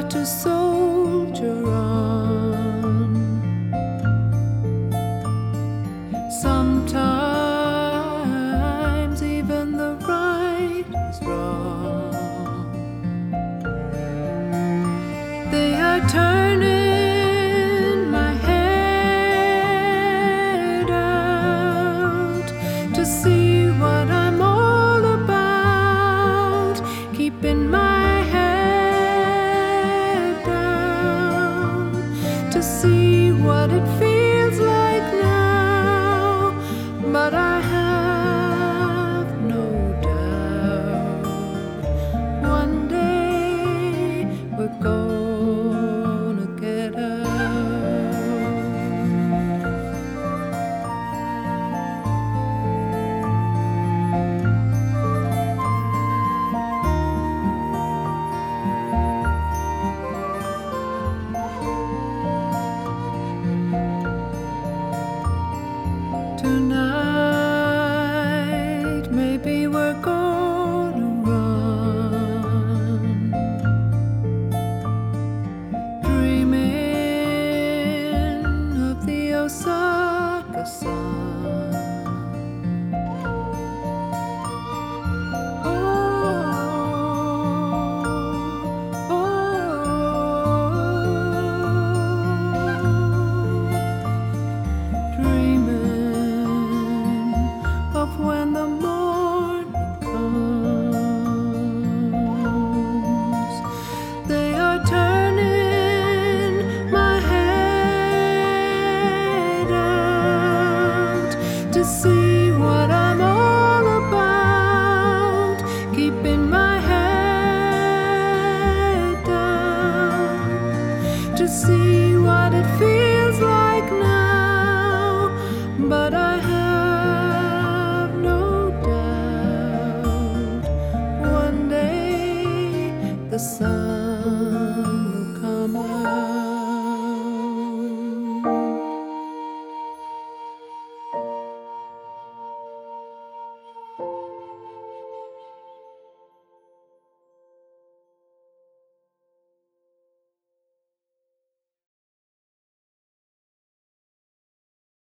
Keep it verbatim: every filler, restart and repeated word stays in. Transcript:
got to soldier on. Sometimes even the right is wrong. They are turning my head out to see what I'm all about, keeping my head down to see what it feels like now. But I have no doubt one day we're gonna get out. Tonight, maybe we're gonna run, dreaming of the Osaka sun. Oh, oh, dreaming of when the morning comes. They are turning my head out to see what I'm all about, keeping my head down to see what it feels